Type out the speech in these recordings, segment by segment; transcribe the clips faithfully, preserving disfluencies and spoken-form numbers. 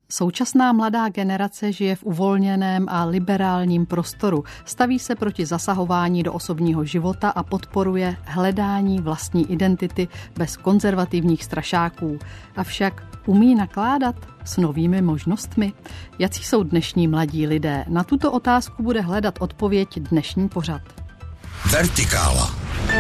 Současná mladá generace žije v uvolněném a liberálním prostoru, staví se proti zasahování do osobního života a podporuje hledání vlastní identity bez konzervativních strašáků. Avšak umí nakládat s novými možnostmi? Jací jsou dnešní mladí lidé? Na tuto otázku bude hledat odpověď dnešní pořad. Vertikála.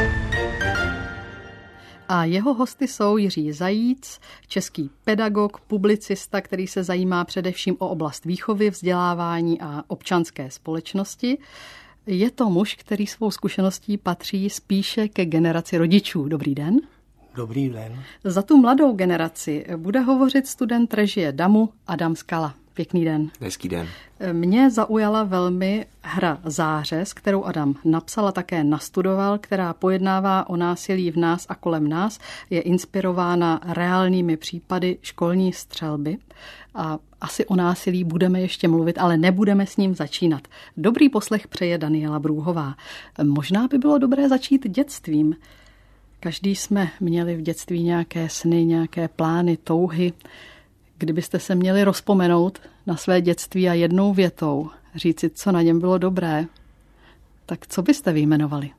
A jeho hosty jsou Jiří Zajíc, český pedagog, publicista, který se zajímá především o oblast výchovy, vzdělávání a občanské společnosti. Je to muž, který svou zkušeností patří spíše ke generaci rodičů. Dobrý den. Dobrý den. Za tu mladou generaci bude hovořit student režie DAMu Adam Skala. Pěkný den. Hezký den. Mě zaujala velmi hra Zářez, kterou Adam napsal a také nastudoval, která pojednává o násilí v nás a kolem nás. Je inspirována reálnými případy školní střelby a asi o násilí budeme ještě mluvit, ale nebudeme s ním začínat. Dobrý poslech přeje Daniela Brůhová. Možná by bylo dobré začít dětstvím. Každý jsme měli v dětství nějaké sny, nějaké plány, touhy. Kdybyste se měli rozpomenout na své dětství a jednou větou říci, co na něm bylo dobré, tak co byste vyjmenovali?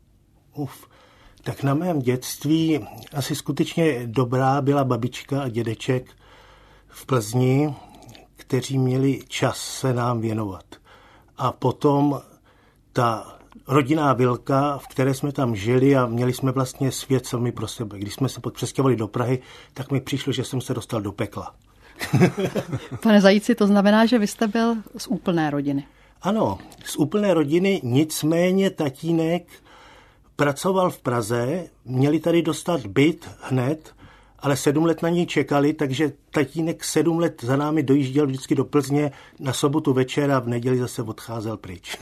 Uf, tak na mém dětství asi skutečně dobrá byla babička a dědeček v Plzni, kteří měli čas se nám věnovat. A potom ta rodinná vilka, v které jsme tam žili a měli jsme vlastně svět sami pro sebe. Když jsme se přestěhovali do Prahy, tak mi přišlo, že jsem se dostal do pekla. Pane Zajíci, to znamená, že vy jste byl z úplné rodiny. Ano, z úplné rodiny, nicméně tatínek pracoval v Praze, měli tady dostat byt hned, ale sedm let na něj čekali, takže tatínek sedm let za námi dojížděl vždycky do Plzně, na sobotu večer a v neděli zase odcházel pryč.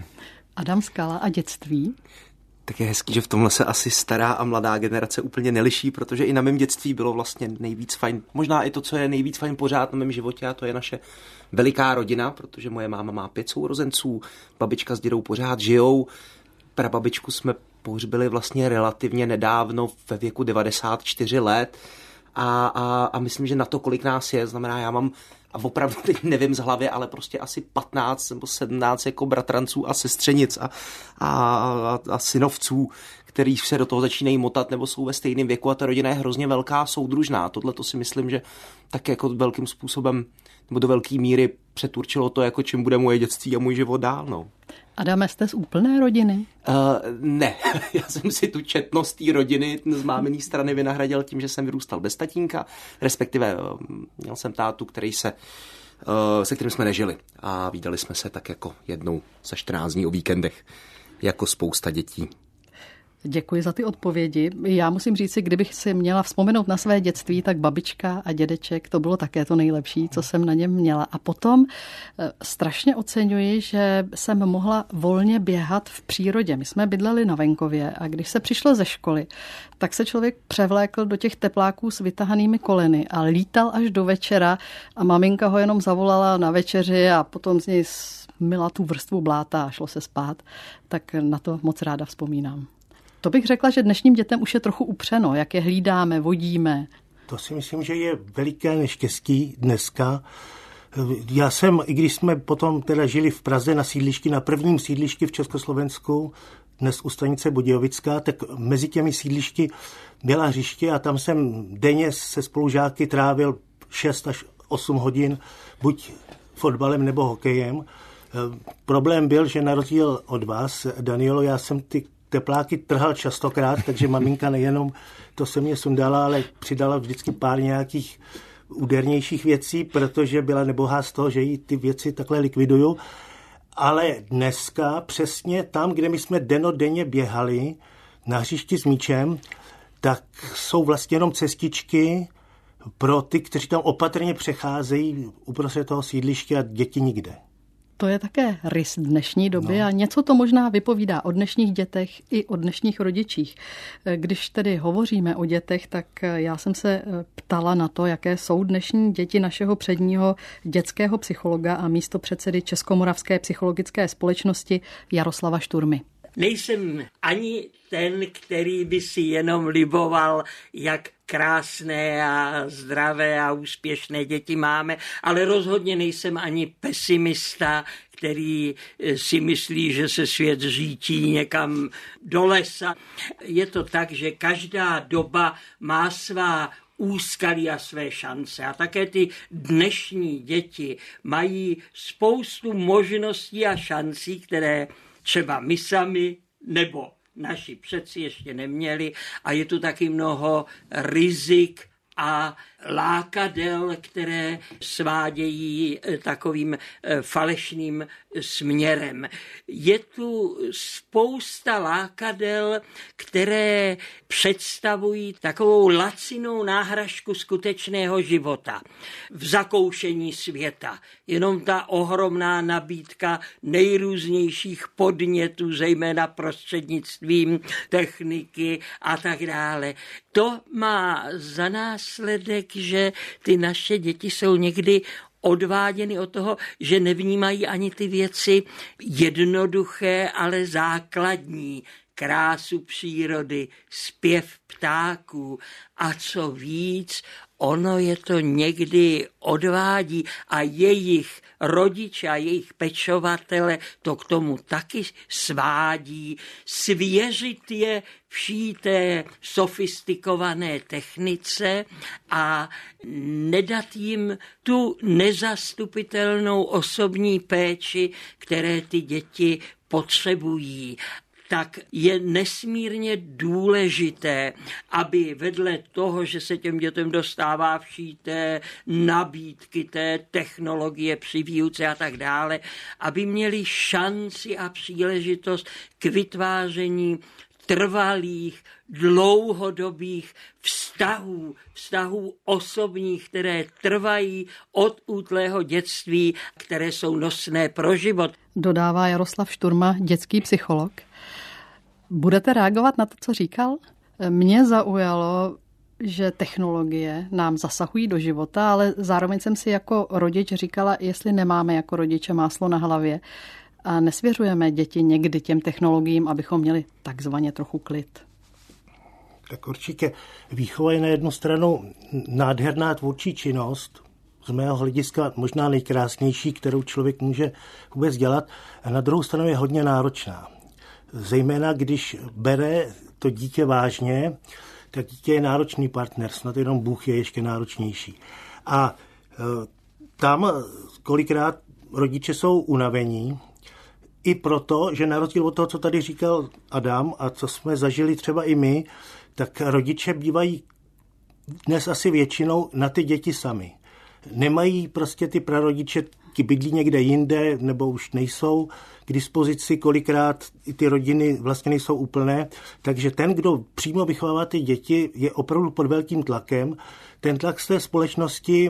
Adam Skala a dětství? Tak je hezký, že v tomhle se asi stará a mladá generace úplně neliší, protože i na mém dětství bylo vlastně nejvíc fajn, možná i to, co je nejvíc fajn pořád na mém životě, a to je naše veliká rodina, protože moje máma má pět sourozenců, babička s dědou pořád žijou, prababičku jsme pohřbili vlastně relativně nedávno ve věku devadesát čtyři let a, a, a myslím, že na to, kolik nás je, znamená, já mám a opravdu teď nevím z hlavy, ale prostě asi patnáct nebo sedmnáct jako bratranců a sestřenic a, a, a, a synovců, který se do toho začínají motat nebo jsou ve stejném věku a ta rodina je hrozně velká, soudružná. Tohle to si myslím, že tak jako velkým způsobem nebo do velké míry přeturčilo to, jako čím bude moje dětství a můj život dál. No. Adame, jste z úplné rodiny? Uh, ne, já jsem si tu četnost té rodiny z máminé strany vynahradil tím, že jsem vyrůstal bez tatínka, respektive uh, měl jsem tátu, který se, uh, se kterým jsme nežili a vídali jsme se tak jako jednou za čtrnáct dní o víkendech, jako spousta dětí. Děkuji za ty odpovědi. Já musím říct si, kdybych si měla vzpomenout na své dětství, tak babička a dědeček, to bylo také to nejlepší, co jsem na něm měla. A potom strašně oceňuji, že jsem mohla volně běhat v přírodě. My jsme bydleli na venkově a když se přišlo ze školy, tak se člověk převlékl do těch tepláků s vytahanými koleny a lítal až do večera a maminka ho jenom zavolala na večeři a potom z něj smyla tu vrstvu bláta a šlo se spát. Tak na to moc ráda vzpomínám. To bych řekla, že dnešním dětem už je trochu upřeno, jak je hlídáme, vodíme. To si myslím, že je veliké neštěstí dneska. Já jsem, i když jsme potom teda žili v Praze na sídlišti, na prvním sídlišti v Československu, dnes u stanice Budějovická, tak mezi těmi sídlišti byla hřiště a tam jsem denně se spolužáky trávil šest až osm hodin, buď fotbalem nebo hokejem. Problém byl, že na rozdíl od vás, Danielo, já jsem ty tepláky trhal častokrát, takže maminka nejenom to se mě sundala, ale přidala vždycky pár nějakých údernějších věcí, protože byla nebohá z toho, že jí ty věci takhle likviduju. Ale dneska přesně tam, kde my jsme dennodenně běhali na hřišti s míčem, tak jsou vlastně jenom cestičky pro ty, kteří tam opatrně přecházejí uprostřed toho sídliště a děti nikde. To je také rys dnešní doby no. A něco to možná vypovídá o dnešních dětech i o dnešních rodičích. Když tedy hovoříme o dětech, tak já jsem se ptala na to, jaké jsou dnešní děti našeho předního dětského psychologa a místopředsedy Českomoravské psychologické společnosti Jaroslava Šturmy. Nejsem ani ten, který by si jenom liboval, jak krásné a zdravé a úspěšné děti máme, ale rozhodně nejsem ani pesimista, který si myslí, že se svět řítí někam do lesa. Je to tak, že každá doba má svá úskalí a své šance. A také ty dnešní děti mají spoustu možností a šancí, které třeba my sami nebo naši předci ještě neměli. A je tu taky mnoho rizik a lákadel, které svádějí takovým falešným směrem. Je tu spousta lákadel, které představují takovou lacinou náhražku skutečného života. V zakoušení světa. Jenom ta ohromná nabídka nejrůznějších podnětů, zejména prostřednictvím techniky a tak dále. To má za následek, že ty naše děti jsou někdy odváděny od toho, že nevnímají ani ty věci jednoduché, ale základní. Krásu přírody, zpěv ptáků a co víc, ono je to někdy odvádí a jejich rodiče a jejich pečovatele to k tomu taky svádí, svěřit je vší té sofistikované technice a nedat jim tu nezastupitelnou osobní péči, které ty děti potřebují. Tak je nesmírně důležité, aby vedle toho, že se těm dětem dostává vší té nabídky, té technologie při výuce a tak dále, aby měli šanci a příležitost k vytváření trvalých, dlouhodobých vztahů, vztahů osobních, které trvají od útlého dětství, které jsou nosné pro život. Dodává Jaroslav Šturma, dětský psycholog. Budete reagovat na to, co říkal? Mě zaujalo, že technologie nám zasahují do života, ale zároveň jsem si jako rodič říkala, jestli nemáme jako rodiče máslo na hlavě a nesvěřujeme děti někdy těm technologiím, abychom měli takzvaně trochu klid. Tak určitě výchova je na jednu stranu nádherná tvůrčí činnost, z mého hlediska možná nejkrásnější, kterou člověk může vůbec dělat, a na druhou stranu je hodně náročná. Zejména když bere to dítě vážně, tak dítě je náročný partner, snad jenom Bůh je ještě náročnější. A e, tam kolikrát rodiče jsou unavení, i proto, že na rozdíl od toho, co tady říkal Adam a co jsme zažili třeba i my, tak rodiče bývají dnes asi většinou na ty děti sami. Nemají prostě ty prarodiče, ti bydlí někde jinde, nebo už nejsou k dispozici, kolikrát i ty rodiny vlastně nejsou úplné, takže ten, kdo přímo vychovává ty děti, je opravdu pod velkým tlakem. Ten tlak z té společnosti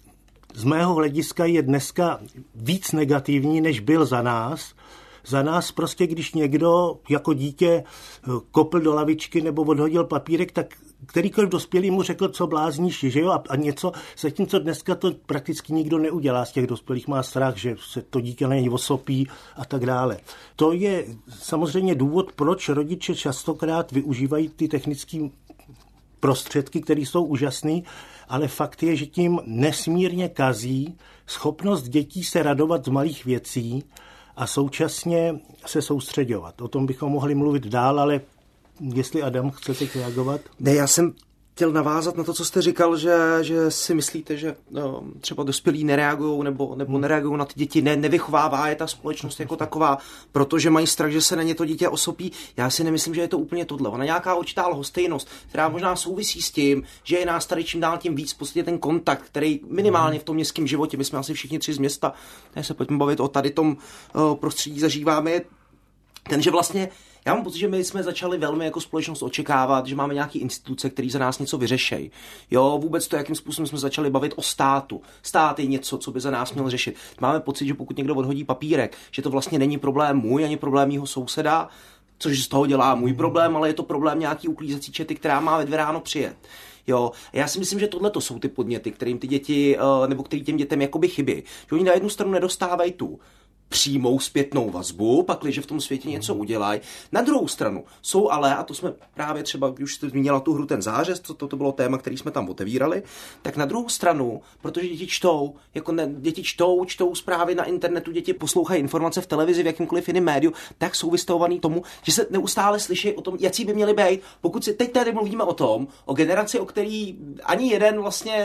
z mého hlediska je dneska víc negativní, než byl za nás. Za nás prostě, když někdo jako dítě kopl do lavičky nebo odhodil papírek, tak kterýkoliv dospělý mu řekl, co blázníš, že jo, a, a něco, zatímco dneska to prakticky nikdo neudělá z těch dospělých, má strach, že se to dítě na něj osopí a tak dále. To je samozřejmě důvod, proč rodiče častokrát využívají ty technické prostředky, které jsou úžasné, ale fakt je, že tím nesmírně kazí schopnost dětí se radovat z malých věcí a současně se soustředovat. O tom bychom mohli mluvit dál, ale jestli Adam chce teď reagovat? Ne, já jsem chtěl navázat na to, co jste říkal, že, že si myslíte, že no, třeba dospělí nereagují nebo, nebo nereagují na ty děti, ne, nevychovává je ta společnost jako taková, protože mají strach, že se na ně to dítě osopí. Já si nemyslím, že je to úplně tohle. Ona nějaká určitá lhostejnost, která možná souvisí s tím, že je nás tady čím dál tím víc prostě ten kontakt, který minimálně v tom městském životě, my jsme asi všichni tři z města, ne se pojďme bavit o tady tom uh, prostředí, zažíváme, je ten, že vlastně já mám pocit, že my jsme začali velmi jako společnost očekávat, že máme nějaké instituce, které za nás něco vyřešejí. Jo, vůbec to, jakým způsobem jsme začali bavit o státu. Stát je něco, co by za nás měl řešit. Máme pocit, že pokud někdo odhodí papírek, že to vlastně není problém můj, ani problém mýho souseda, což z toho dělá můj problém, ale je to problém nějaký uklízecí čety, která má ve dvě ráno přijet. Jo, já si myslím, že tohle to jsou ty podněty, kterým ty děti, nebo který těm dětem jakoby chybí. Že oni na jednu stranu nedostávají tu přímou zpětnou vazbu, pakliže v tom světě něco udělají. Na druhou stranu jsou ale, a to jsme právě třeba, když už jste zmínila tu hru Ten zářez, to, to, to bylo téma, který jsme tam otevírali, tak na druhou stranu, protože děti čtou, jako ne, děti čtou, čtou zprávy na internetu, děti poslouchají informace v televizi, v jakýmkoliv jiném médiu, tak jsou vystavovaný tomu, že se neustále slyší o tom, jaký by měli být. Pokud si teď tady mluvíme o tom, o generaci, o který ani jeden vlastně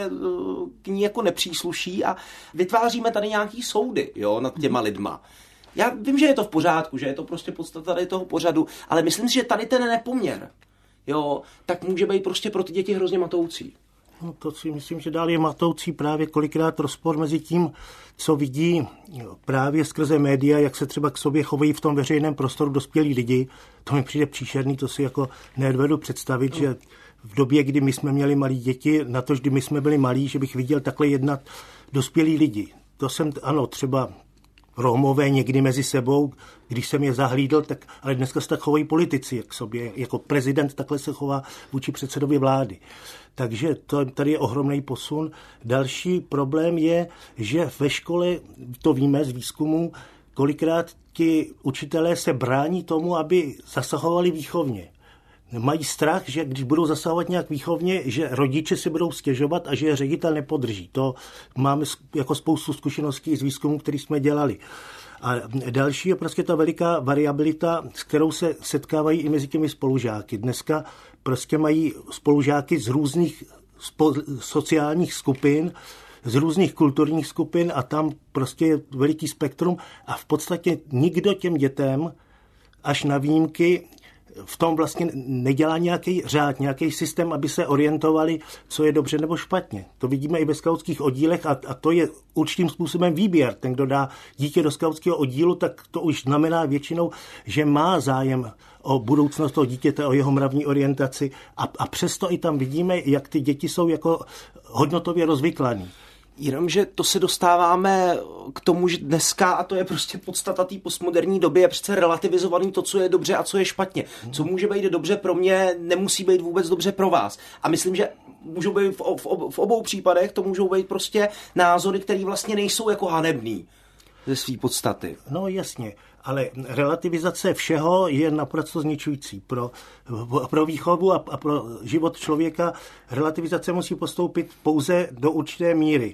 k ní jako nepřísluší a vytváříme tady nějaký soudy, jo, nad těma lidma. Já vím, že je to v pořádku, že je to prostě podstata tady toho pořadu, ale myslím si, že tady ten nepoměr, jo, tak může být prostě pro ty děti hrozně matoucí. No to si myslím, že dál je matoucí právě kolikrát rozpor mezi tím, co vidí právě skrze média, jak se třeba k sobě chovají v tom veřejném prostoru dospělí lidi. To mi přijde příšerný, to si jako nedovedu představit, no. Že v době, kdy my jsme měli malí děti, na to, kdy my jsme byli malí, že bych viděl takhle jednat dospělí lidi. To jsem, ano, třeba Romové někdy mezi sebou, když jsem je zahlídl, tak, ale dneska se tak chovají politici k sobě. Jako prezident takhle se chová vůči předsedovi vlády. Takže to, tady je ohromný posun. Další problém je, že ve škole, to víme z výzkumu, kolikrát ti učitelé se brání tomu, aby zasahovali výchovně. Mají strach, že když budou zasahovat nějak výchovně, že rodiče si budou stěžovat a že je ředitel nepodrží. To máme jako spoustu zkušeností z výzkumu, který jsme dělali. A další je prostě ta veliká variabilita, s kterou se setkávají i mezi těmi spolužáky. Dneska prostě mají spolužáky z různých spo- sociálních skupin, z různých kulturních skupin a tam prostě je veliký spektrum a v podstatě nikdo těm dětem až na výjimky v tom vlastně nedělá nějaký řád, nějaký systém, aby se orientovali, co je dobře nebo špatně. To vidíme i ve skautských oddílech a, a to je určitým způsobem výběr. Ten, kdo dá dítě do skautského oddílu, tak to už znamená většinou, že má zájem o budoucnost toho dítěte, o jeho mravní orientaci a, a přesto i tam vidíme, jak ty děti jsou jako hodnotově rozvyklaný. Jenomže to se dostáváme k tomu, že dneska, a to je prostě podstata té postmoderní doby, je přece relativizovaný to, co je dobře a co je špatně. Co může být dobře pro mě, nemusí být vůbec dobře pro vás. A myslím, že můžou být v, v, v obou případech, to můžou být prostě názory, které vlastně nejsou jako hanebný ze své podstaty. No jasně, ale relativizace všeho je naprosto zničující. Pro, pro výchovu a, a pro život člověka relativizace musí postoupit pouze do určité míry.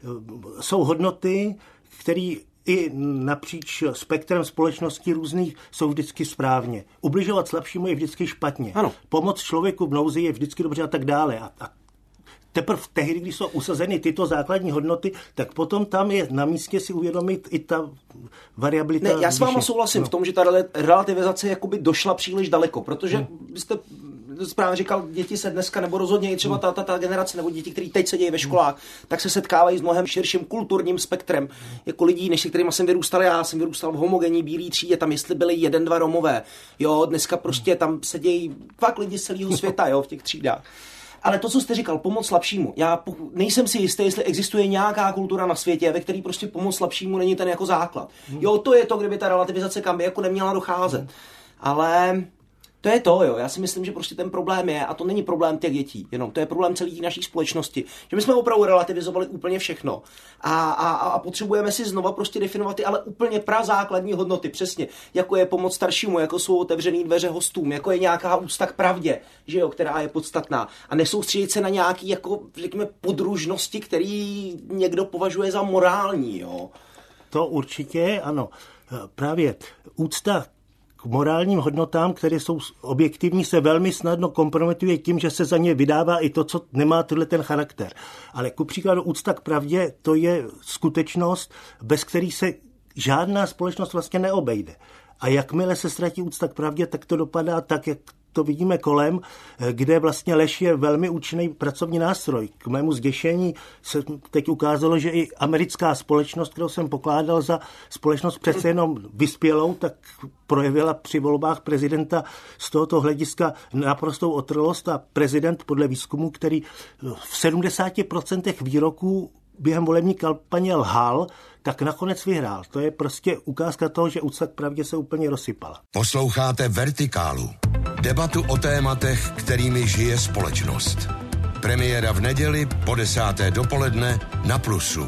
Jsou hodnoty, které i napříč spektrem společností různých jsou vždycky správně. Ubližovat slabšímu je vždycky špatně. Ano. Pomoc člověku v nouzi je vždycky dobře a tak dále. A, a teprve tehdy, když jsou usazeny tyto základní hodnoty, tak potom tam je na místě si uvědomit i ta variabilita. Ne, já s váma souhlasím no. v tom, že ta relativizace jakoby došla příliš daleko, protože hmm. jste správně říkal, děti se dneska, nebo rozhodně i třeba ta, ta, ta generace, nebo děti, kteří teď sedějí ve školách, hmm. tak se setkávají s mnohem širším kulturním spektrem jako lidí, než se kterýma jsem vyrůstal já. Jsem vyrůstal v homogenní bílé třídě, tam jestli byli jeden, dva Romové. Jo, dneska prostě tam sedějí fakt lidi z celého světa, jo, v těch třídách. Ale to, co jste říkal, pomoc slabšímu. Já nejsem si jistý, jestli existuje nějaká kultura na světě, ve který prostě pomoc slabšímu není ten jako základ. Jo, to je to, kdyby ta relativizace kam by jako neměla docházet. Ale to je to, jo. Já si myslím, že prostě ten problém je, a to není problém těch dětí, jenom to je problém celé naší společnosti, že my jsme opravdu relativizovali úplně všechno a, a, a potřebujeme si znova prostě definovat ty ale úplně prazákladní hodnoty, přesně, jako je pomoc staršímu, jako jsou otevřený dveře hostům, jako je nějaká úcta k pravdě, že jo, která je podstatná a nesoustředit se na nějaký, jako, řekněme, podružnosti, který někdo považuje za morální, jo. To určitě, ano. Právě úcta k morálním hodnotám, které jsou objektivní, se velmi snadno kompromituje tím, že se za ně vydává i to, co nemá tenhle ten charakter. Ale ku příkladu úcta k pravdě, to je skutečnost, bez který se žádná společnost vlastně neobejde. A jakmile se ztratí úcta k pravdě, tak to dopadá tak, jak to vidíme kolem, kde vlastně lež je velmi účinný pracovní nástroj. K mému zděšení se teď ukázalo, že i americká společnost, kterou jsem pokládal za společnost přece jenom vyspělou, tak projevila při volbách prezidenta z tohoto hlediska naprostou otrlost a prezident podle výzkumu, který v sedmdesáti procentech výroků během volební kampaně lhal, tak nakonec vyhrál. To je prostě ukázka toho, že úcta k pravdě se úplně rozsypala. Posloucháte Vertikálu. Debatu o tématech, kterými žije společnost. Premiéra v neděli po desáté dopoledne na Plusu.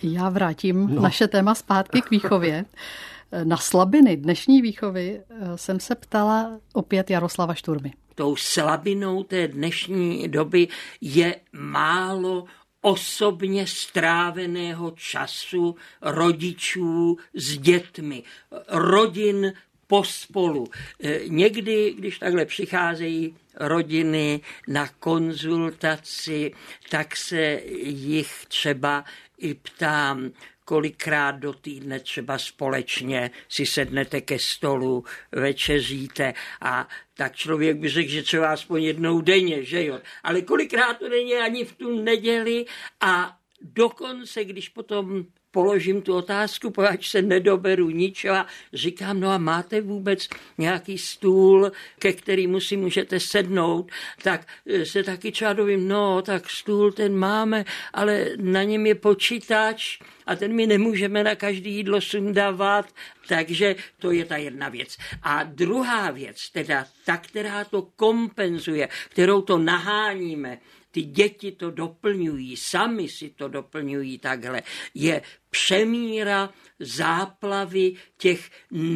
Já vrátím no. naše téma zpátky k výchově. Na slabiny dnešní výchovy jsem se ptala opět Jaroslava Šturmy. Tou slabinou té dnešní doby je málo osobně stráveného času rodičů s dětmi, rodin pospolu. Někdy, když takhle přicházejí rodiny na konzultaci, tak se jich třeba i ptám, kolikrát do týdne třeba společně si sednete ke stolu, večeříte a tak člověk by řekl, že třeba aspoň jednou denně, že jo. Ale kolikrát to není ani v tu neděli a dokonce, když potom položím tu otázku, poněvadž se nedoberu ničeho a říkám, no a máte vůbec nějaký stůl, ke kterému si můžete sednout, tak se taky třeba dovím, no tak stůl ten máme, ale na něm je počítač a ten my nemůžeme na každé jídlo sundávat, takže to je ta jedna věc. A druhá věc, teda ta, která to kompenzuje, kterou to naháníme, ty děti to doplňují, sami si to doplňují takhle, je přemíra záplavy těch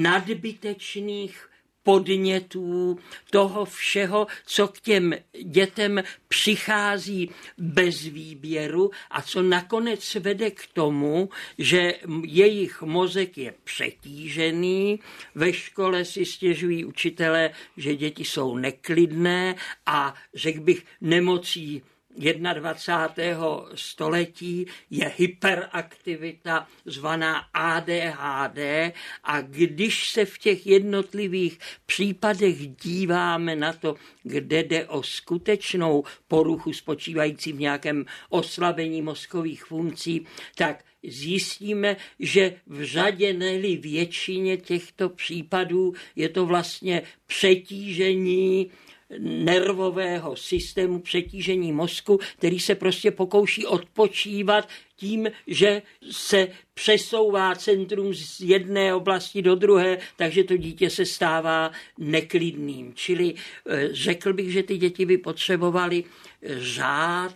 nadbytečných podnětů, toho všeho, co k těm dětem přichází bez výběru a co nakonec vede k tomu, že jejich mozek je přetížený, ve škole si stěžují učitelé, že děti jsou neklidné a řekl bych nemocí dvacátého prvního století je hyperaktivita zvaná A D H D a když se v těch jednotlivých případech díváme na to, kde jde o skutečnou poruchu spočívající v nějakém oslabení mozkových funkcí, tak zjistíme, že v řadě, ne-li většině těchto případů je to vlastně přetížení nervového systému, přetížení mozku, který se prostě pokouší odpočívat tím, že se přesouvá centrum z jedné oblasti do druhé, takže to dítě se stává neklidným. Čili řekl bych, že ty děti by potřebovaly řád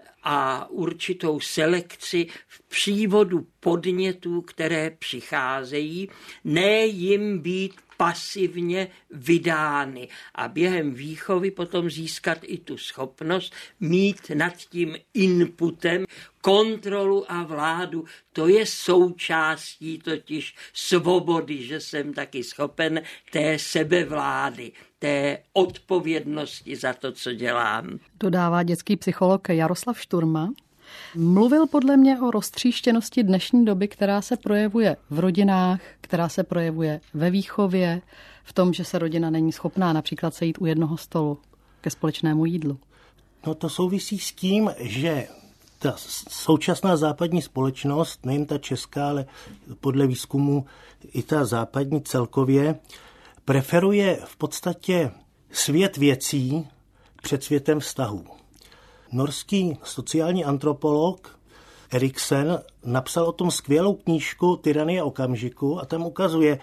a určitou selekci v přívodu podnětů, které přicházejí, ne jim být pasivně vydány a během výchovy potom získat i tu schopnost mít nad tím inputem kontrolu a vládu. To je součástí totiž svobody, že jsem taky schopen té sebevlády, té odpovědnosti za to, co dělám. Dodává dětský psycholog Jaroslav Šturma. Mluvil podle mě o roztříštěnosti dnešní doby, která se projevuje v rodinách, která se projevuje ve výchově, v tom, že se rodina není schopná například sejít u jednoho stolu ke společnému jídlu. No to souvisí s tím, že ta současná západní společnost, nejen ta česká, ale podle výzkumu i ta západní celkově, preferuje v podstatě svět věcí před světem vztahů. Norský sociální antropolog Eriksen napsal o tom skvělou knížku Tyranie okamžiku a tam ukazuje,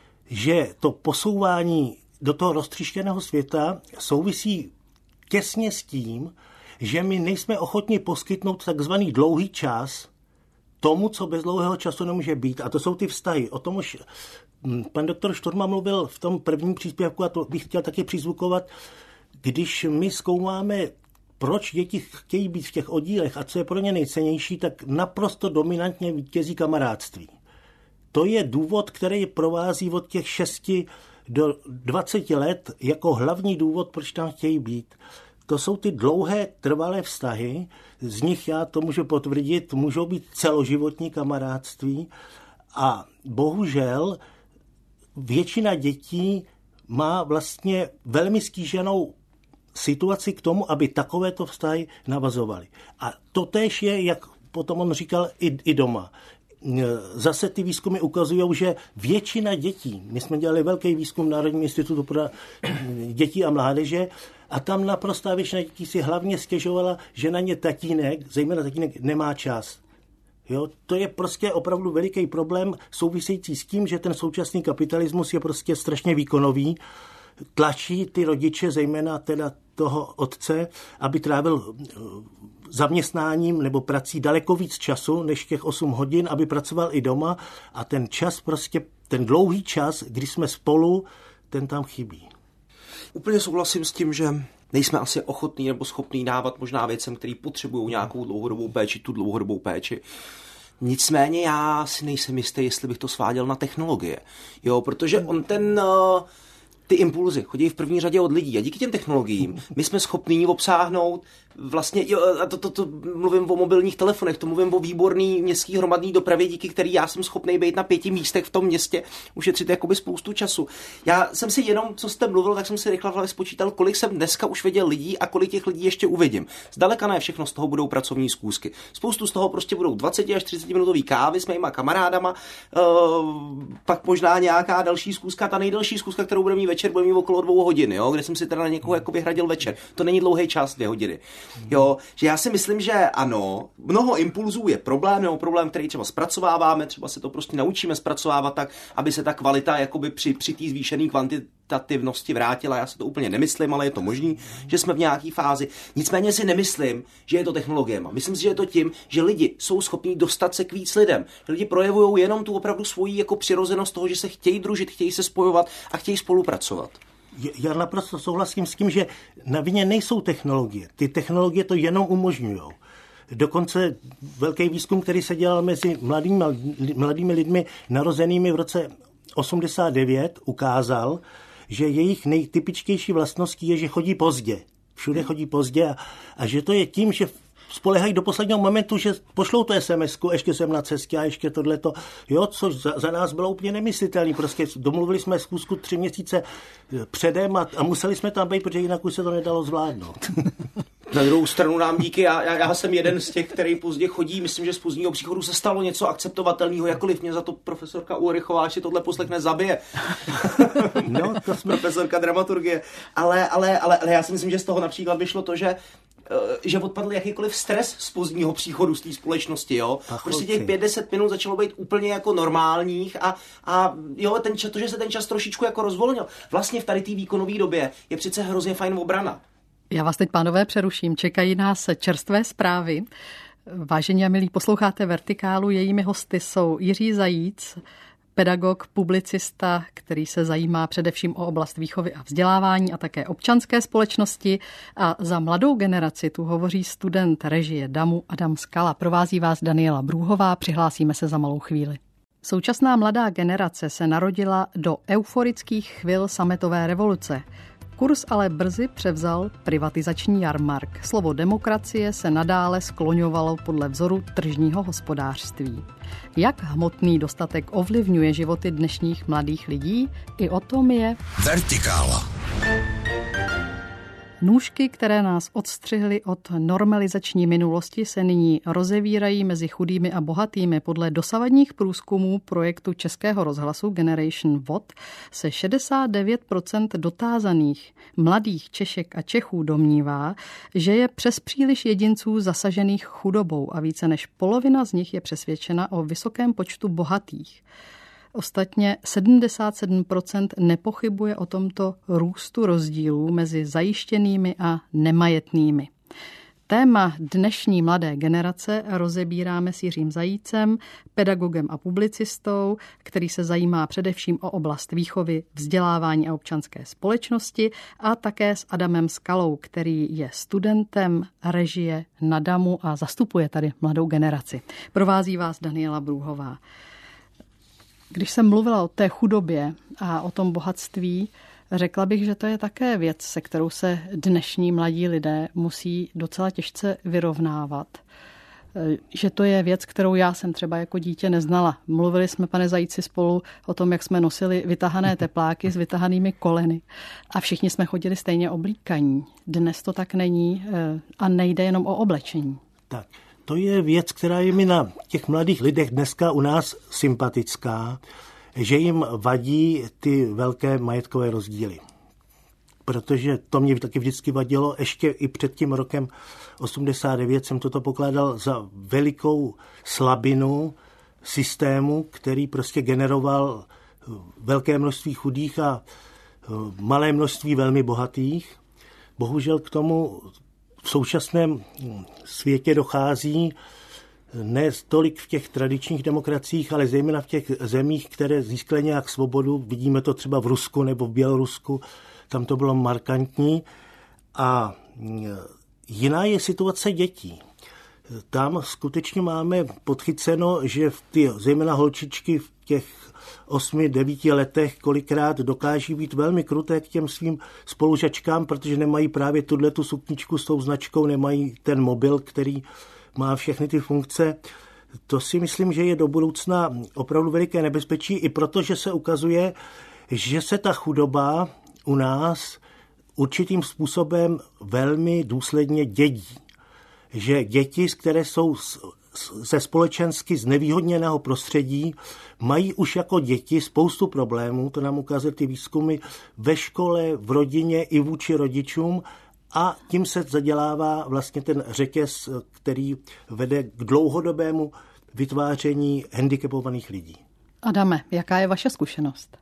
že to posouvání do toho roztříštěného světa souvisí těsně s tím, že my nejsme ochotni poskytnout takzvaný dlouhý čas tomu, co bez dlouhého času nemůže být. A to jsou ty vztahy. O tom už pan doktor Šturma mluvil v tom prvním příspěvku a to bych chtěl taky přizvukovat, když my zkoumáme, proč děti chtějí být v těch oddílech a co je pro ně nejcennější, tak naprosto dominantně vítězí kamarádství. To je důvod, který provází od těch šesti do dvaceti let jako hlavní důvod, proč tam chtějí být. To jsou ty dlouhé, trvalé vztahy, z nich já to můžu potvrdit, můžou být celoživotní kamarádství a bohužel většina dětí má vlastně velmi stíženou situaci k tomu, aby takovéto vztahy navazovaly. A totéž je, jak potom on říkal, i, i doma. Zase ty výzkumy ukazují, že většina dětí, my jsme dělali velký výzkum v Národním institutu pro dětí a mládeže a tam naprostá většina dětí si hlavně stěžovala, že na ně tatínek, zejména tatínek, nemá čas. Jo, to je prostě opravdu veliký problém související s tím, že ten současný kapitalismus je prostě strašně výkonový, tlačí ty rodiče, zejména teda toho otce, aby trávil zaměstnáním nebo prací daleko víc času než těch osm hodin, aby pracoval i doma a ten čas prostě, ten dlouhý čas, kdy jsme spolu, ten tam chybí. Úplně souhlasím s tím, že nejsme asi ochotní nebo schopní dávat možná věcem, který potřebují nějakou dlouhodobou péči, tu dlouhodobou péči. Nicméně já si nejsem jistý, jestli bych to sváděl na technologie. Jo, protože on ten... Uh, ty impulzy chodí v první řadě od lidí a díky těm technologiím my jsme schopní obsáhnout vlastně, jo, a to, to, to mluvím o mobilních telefonech, to mluvím o výborný městský hromadný dopravě, díky který já jsem schopný být na pěti místech v tom městě, ušetřit jakoby spoustu času. Já jsem si jenom, co jste mluvil, tak jsem si rychle v hlavě spočítal, kolik jsem dneska už viděl lidí a kolik těch lidí ještě uvidím. Zdaleka ne všechno z toho budou pracovní schůzky. Spoustu z toho prostě budou dvacet až třicet minutový kávy s mýma kamarádama, uh, pak možná nějaká další schůzka, ta nejdelší schůzka, kterou budeme mít večer, bude mít okolo dvou hodin, jo, kde jsem si teda na někoho jako vyhradil večer. To není dlouhý čas, dvě hodiny. Jo, že já si myslím, že ano, mnoho impulzů je problém, nebo problém, který třeba zpracováváme, třeba se to prostě naučíme zpracovávat tak, aby se ta kvalita jakoby při, při té zvýšené kvantitativnosti vrátila. Já si to úplně nemyslím, ale je to možný, že jsme v nějaké fázi. Nicméně si nemyslím, že je to technologiema. Myslím si, že je to tím, že lidi jsou schopní dostat se k víc lidem. Že lidi projevují jenom tu opravdu svoji jako přirozenost toho, že se chtějí družit, chtějí se spojovat a chtějí spolupracovat. Já naprosto souhlasím s tím, že na vině nejsou technologie. Ty technologie to jenom umožňují. Dokonce velký výzkum, který se dělal mezi mladými, mladými lidmi narozenými v roce osmdesát devět, ukázal, že jejich nejtypičtější vlastností je, že chodí pozdě. Všude chodí pozdě a, a že to je tím, že spolehají do posledního momentu, že pošlou tu es em esku, ještě jsem na cestě a ještě tohleto, jo, což za, za nás bylo úplně nemyslitelné. Prostě domluvili jsme schůzku tři měsíce předem a, a museli jsme tam být, protože jinak už se to nedalo zvládnout. Na druhou stranu nám díky, já, já, já jsem jeden z těch, který pozdě chodí, myslím, že z pozdního příchodu se stalo něco akceptovatelného, jakkoliv mě za to profesorka Ulrichová, až si tohle poslechne, zabije. No, to jsme... Profesorka dramaturgie. Ale, ale, ale, ale já si myslím, že z toho například vyšlo to, že že odpadl jakýkoliv stres z pozdního příchodu z té společnosti, jo. Prostě těch pět deset minut začalo být úplně jako normálních a, a jo, ten čas, to, že se ten čas trošičku jako rozvolnil. Vlastně v tady té výkonové době je přece hrozně fajn obrana. Já vás teď, pánové, přeruším. Čekají nás čerstvé zprávy. Vážení a milí, posloucháte Vertikálu. Jejími hosty jsou Jiří Zajíc, pedagog, publicista, který se zajímá především o oblast výchovy a vzdělávání a také občanské společnosti. A za mladou generaci tu hovoří student režie Damu Adam Skala. Provází vás Daniela Brůhová, přihlásíme se za malou chvíli. Současná mladá generace se narodila do euforických chvil sametové revoluce. Kurz ale brzy převzal privatizační jarmark. Slovo demokracie se nadále skloňovalo podle vzoru tržního hospodářství. Jak hmotný dostatek ovlivňuje životy dnešních mladých lidí? I o tom je Vertikála. Nůžky, které nás odstřihly od normalizační minulosti, se nyní rozevírají mezi chudými a bohatými. Podle dosavadních průzkumů projektu Českého rozhlasu Generation V O T se šedesát devět procent dotázaných mladých Češek a Čechů domnívá, že je přes příliš jedinců zasažených chudobou a více než polovina z nich je přesvědčena o vysokém počtu bohatých. Ostatně sedmdesát sedm procent nepochybuje o tomto růstu rozdílů mezi zajištěnými a nemajetnými. Téma dnešní mladé generace rozebíráme s Jiřím Zajícem, pedagogem a publicistou, který se zajímá především o oblast výchovy, vzdělávání a občanské společnosti, a také s Adamem Skalou, který je studentem režie na Damu a zastupuje tady mladou generaci. Provází vás Daniela Brůhová. Když jsem mluvila o té chudobě a o tom bohatství, řekla bych, že to je také věc, se kterou se dnešní mladí lidé musí docela těžce vyrovnávat. Že to je věc, kterou já jsem třeba jako dítě neznala. Mluvili jsme, pane Zajíci, spolu o tom, jak jsme nosili vytahané tepláky s vytahanými koleny a všichni jsme chodili stejně oblíkaní. Dnes to tak není a nejde jenom o oblečení. Tak. To je věc, která je mi na těch mladých lidech dneska u nás sympatická, že jim vadí ty velké majetkové rozdíly. Protože to mě taky vždycky vadilo, ještě i před tím rokem osmdesát devět jsem toto pokládal za velikou slabinu systému, který prostě generoval velké množství chudých a malé množství velmi bohatých. Bohužel k tomu v současném světě dochází ne tolik v těch tradičních demokraciích, ale zejména v těch zemích, které získaly nějak svobodu. Vidíme to třeba v Rusku nebo v Bělorusku, tam to bylo markantní. A jiná je situace dětí. Tam skutečně máme podchyceno, že v ty, zejména holčičky v těch osmi, devíti letech kolikrát dokáží být velmi kruté k těm svým spolužačkám, protože nemají právě tuto sukničku s tou značkou, nemají ten mobil, který má všechny ty funkce. To si myslím, že je do budoucna opravdu veliké nebezpečí, i protože se ukazuje, že se ta chudoba u nás určitým způsobem velmi důsledně dědí. Že děti, které jsou ze společensky znevýhodněného prostředí, mají už jako děti spoustu problémů, to nám ukázaly ty výzkumy, ve škole, v rodině i vůči rodičům, a tím se zadělává vlastně ten řetěz, který vede k dlouhodobému vytváření handicapovaných lidí. Adame, jaká je vaše zkušenost?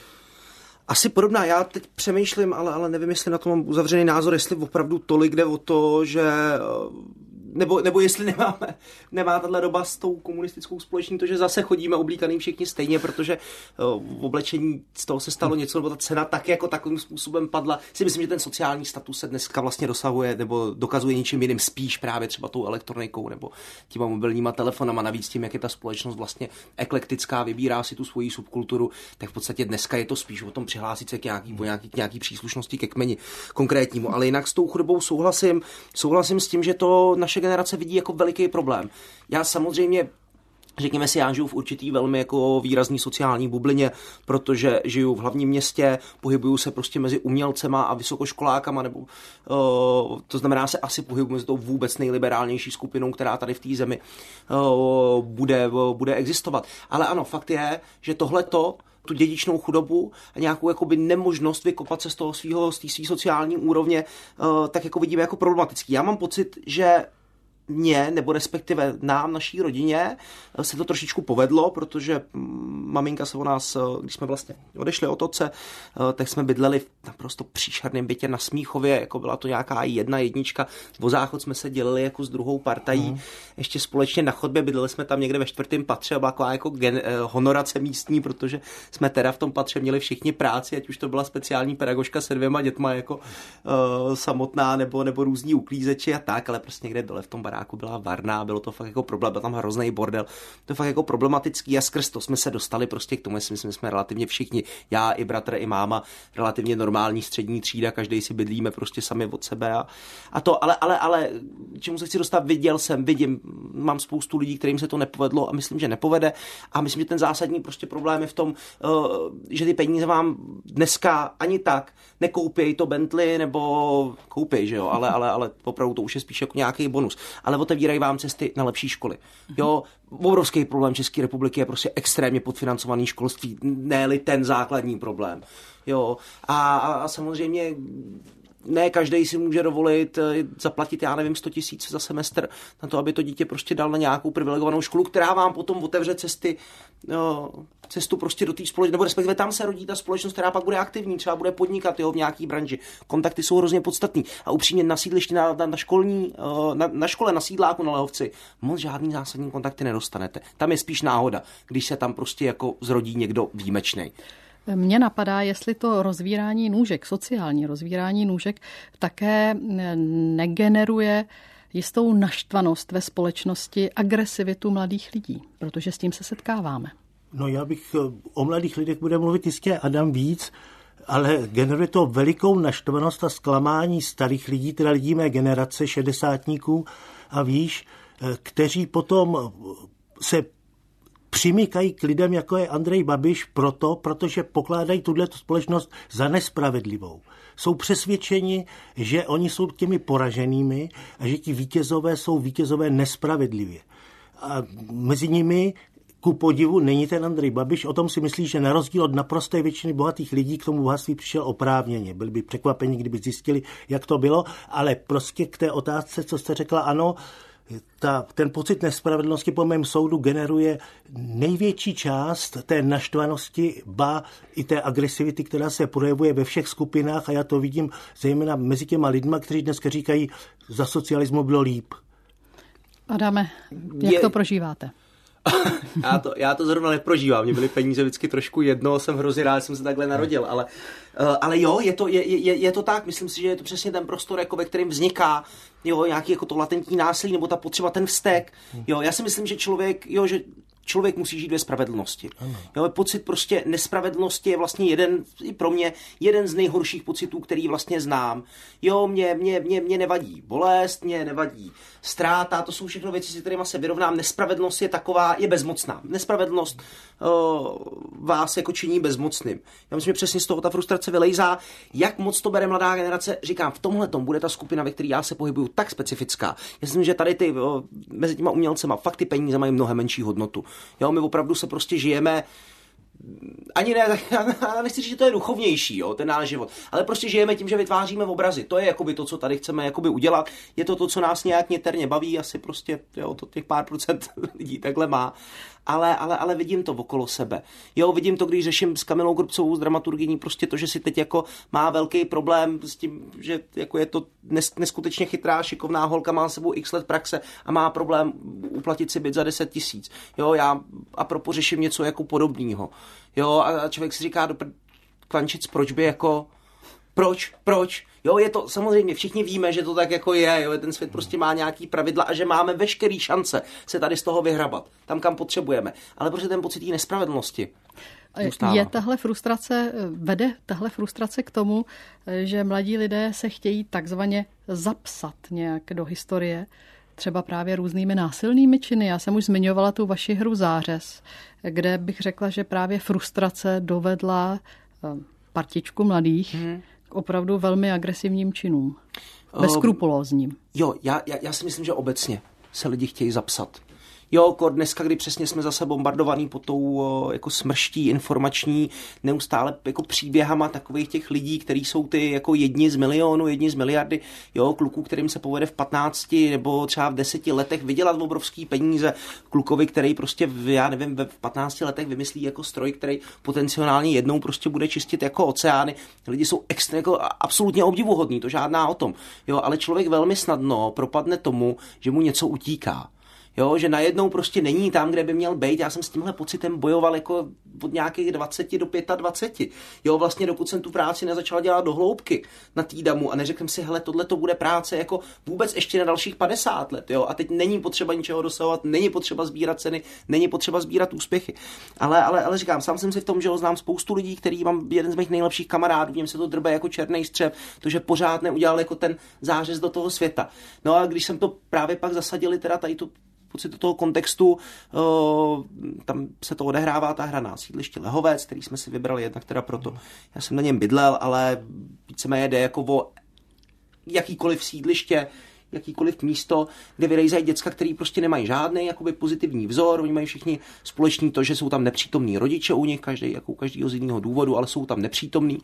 Asi podobná. Já teď přemýšlím, ale, ale nevím, jestli na to mám uzavřený názor, jestli opravdu tolik jde o to, že nebo, nebo jestli nemáme, nemá tato doba s tou komunistickou společní to, že zase chodíme oblíkaný všichni stejně, protože v oblečení z toho se stalo něco, nebo ta cena tak jako takovým způsobem padla. Si myslím, že ten sociální status se dneska vlastně dosahuje nebo dokazuje něčím jiným, spíš právě třeba tou elektronikou nebo těma mobilníma telefonama, navíc tím, jak je ta společnost vlastně eklektická, vybírá si tu svoji subkulturu, tak v podstatě dneska je to spíš o tom přihlásit se k nějaký, o nějaký, k nějaký příslušnosti ke kmeni konkrétnímu. Ale jinak s tou chudobou souhlasím, souhlasím s tím, že to naše generace vidí jako veliký problém. Já samozřejmě, řekněme si, já žiju v určitý velmi jako výrazný sociální bublině, protože žiju v hlavním městě, pohybuju se prostě mezi umělcema a vysokoškolákama, nebo uh, to znamená, se asi pohybuju mezi tou vůbec nejliberálnější skupinou, která tady v té zemi uh, bude, uh, bude existovat. Ale ano, fakt je, že tohleto, tu dědičnou chudobu a nějakou jakoby nemožnost vykopat se z toho svého, z té své sociální úrovně, uh, tak jako vidíme jako problematický. Já mám pocit, že mně, nebo respektive nám, naší rodině, se to trošičku povedlo, protože maminka se o nás, když jsme vlastně odešli od otce, tak jsme bydleli v naprosto příšerném bytě na Smíchově, jako byla to nějaká jedna jednička, o záchod jsme se dělili jako s druhou partají, mm. ještě společně na chodbě, bydleli jsme tam někde ve čtvrtém patře a byla taková jako gen, honorace místní, protože jsme teda v tom patře měli všichni práci, ať už to byla speciální pedagožka se dvěma dětma jako uh, samotná, nebo, nebo různí uklízeči a tak, ale prostě někde dole v tom baráku byla varná, bylo to fakt jako problém, byl tam hrozný bordel, to je fakt jako problematický a skrz to jsme se dostali prostě k tomu, si myslím, jsme relativně všichni, já i bratr, i máma, relativně normální střední třída, každý si bydlíme prostě sami od sebe a, a to, ale, ale, ale čemu se chci dostat, viděl jsem, vidím, mám spoustu lidí, kterým se to nepovedlo a myslím, že nepovede a myslím, že ten zásadní prostě problém je v tom, že ty peníze vám dneska ani tak nekoupěj to Bentley nebo koupěj, že jo, ale, ale, ale opravdu to už je spíš jako nějaký bonus, ale otevírají vám cesty na lepší školy. Jo, obrovský problém České republiky je prostě extrémně podfinancovaný školství, ne-li ten základní problém. Jo, a, a samozřejmě ne každý si může dovolit zaplatit, já nevím, sto tisíc za semestr na to, aby to dítě prostě dal na nějakou privilegovanou školu, která vám potom otevře cesty, no, cestu prostě do té společnosti, nebo respektive tam se rodí ta společnost, která pak bude aktivní, třeba bude podnikat, jo, v nějaký branži. Kontakty jsou hrozně podstatný. A upřímně na sídlišti, na, na, na školní, na, na škole, na sídláku, na Lehovci, moc žádný zásadní kontakty nedostanete. Tam je spíš náhoda, když se tam prostě jako zrodí někdo výjimečný. Mně napadá, jestli to rozvírání nůžek, sociální rozvírání nůžek, také negeneruje jistou naštvanost ve společnosti, agresivitu mladých lidí, protože s tím se setkáváme. No já bych o mladých lidech bude mluvit jistě Adam víc, ale generuje to velikou naštvanost a zklamání starých lidí, teda lidí mé generace, šedesátníků a výš, kteří potom se přimykají k lidem, jako je Andrej Babiš, proto, protože pokládají tuto společnost za nespravedlivou. Jsou přesvědčeni, že oni jsou těmi poraženými a že ti vítězové jsou vítězové nespravedlivě. A mezi nimi, ku podivu, není ten Andrej Babiš, o tom si myslí, že na rozdíl od naprosté většiny bohatých lidí k tomu bohatství přišel oprávněně. Byli by překvapeni, kdyby zjistili, jak to bylo, ale prostě k té otázce, co jste řekla, ano, Ta, ten pocit nespravedlnosti po mém soudu generuje největší část té naštvanosti, ba i té agresivity, která se projevuje ve všech skupinách a já to vidím zejména mezi těma lidma, kteří dneska říkají, za socialismu bylo líp. Adame, jak Je... to prožíváte? já, to, já to zrovna neprožívám, mě byly peníze vždycky trošku jedno, jsem hrozně rád, jsem se takhle narodil, ale, ale jo, je to, je, je, je to tak, myslím si, že je to přesně ten prostor, jako ve kterém vzniká jo, nějaký jako to latentní násilí, nebo ta potřeba, ten vztek. Jo, já si myslím, že člověk, jo, že člověk musí žít ve spravedlnosti. Jo, pocit prostě nespravedlnosti je vlastně jeden, i pro mě, jeden z nejhorších pocitů, který vlastně znám. Jo, mě, mě, mě, mě nevadí bolest, mě nevadí ztráta, to jsou všechno věci, s kterými se vyrovnám. Nespravedlnost je taková, je bezmocná. Nespravedlnost o, vás jako činí bezmocným. Já myslím, že přesně z toho ta frustrace vylejzá. Jak moc to bere mladá generace? Říkám, v tomhletom bude ta skupina, ve které já se pohybuju, tak specifická. Já myslím, že tady ty, o, mezi těma umělcema fakt ty peníze mají mnohem menší hodnotu. Jo, my opravdu se prostě žijeme, ani ne, já nechci říct, že to je duchovnější, jo, ten náš život, ale prostě žijeme tím, že vytváříme obrazy. To je jakoby to, co tady chceme jakoby udělat. Je to to, co nás nějak niterně baví, asi prostě, jo, to těch pár procent lidí takhle má. Ale, ale, ale vidím to okolo sebe. Jo, vidím to, když řeším s Kamilou Grubcovou, s dramaturgyní, prostě to, že si teď jako má velký problém s tím, že jako je to neskutečně chytrá, šikovná holka, má s sebou x let praxe a má problém uplatit si byt za deset tisíc. Jo, já a propo řeším něco jako podobného. Jo, a člověk si říká, do Kvančic, proč by jako, proč, proč? Jo, je to, samozřejmě všichni víme, že to tak jako je, jo, ten svět prostě má nějaký pravidla a že máme veškerý šance se tady z toho vyhrabat, tam, kam potřebujeme. Ale prostě ten pocit té nespravedlnosti zůstává. Je tahle frustrace, vede tahle frustrace k tomu, že mladí lidé se chtějí takzvaně zapsat nějak do historie, třeba právě různými násilnými činy. Já jsem už zmiňovala tu vaši hru Zářez, kde bych řekla, že právě frustrace dovedla partičku mladých hmm. k opravdu velmi agresivním činům. Bezskrupulózním. Um, jo, já, já, já si myslím, že obecně se lidi chtějí zapsat. Jo, kor dneska, kdy přesně jsme zase bombardovaní po tou jako smrští informační neustále jako příběhama takových těch lidí, kteří jsou ty jako jedni z milionu, jedni z miliardy, jo, kluků, kterým se povede v patnácti nebo třeba v deseti letech vydělat obrovský peníze, klukovi, který prostě v, já nevím, v patnácti letech vymyslí jako stroj, který potenciálně jednou prostě bude čistit jako oceány. Lidi jsou extra, jako absolutně obdivuhodní, to žádná o tom. Jo, ale člověk velmi snadno propadne tomu, že mu něco utíká. Jo, že najednou prostě není tam, kde by měl být. Já jsem s tímhle pocitem bojoval jako od nějakých dvaceti do dvaceti pěti. Jo, vlastně dokud jsem tu práci nezačal dělat do hloubky na týdamu a neřekl jsem si, hele, tohle to bude práce jako vůbec ještě na dalších padesát let, jo, a teď není potřeba ničeho dosahovat, není potřeba sbírat ceny, není potřeba sbírat úspěchy. Ale, ale, ale říkám, sám jsem si v tom, že ho znám spoustu lidí, který mám jeden z mých nejlepších kamarádů, v něm se to drbe jako černý střep, to, že pořád neudělal jako ten zářez do toho světa. No a když jsem to právě pak zasadili teda tady tu pocit do toho kontextu, o, tam se to odehrává ta hra na sídlišti Lehovec, který jsme si vybrali jednak teda proto. Já jsem na něm bydlel, ale víceméně jde jako o jakýkoliv sídliště, jakýkoliv místo, kde vyrejzají děcka, který prostě nemají žádný jakoby pozitivní vzor, oni mají všichni společný to, že jsou tam nepřítomní rodiče u nich, každý, jako u každého z jiného důvodu, ale jsou tam nepřítomní.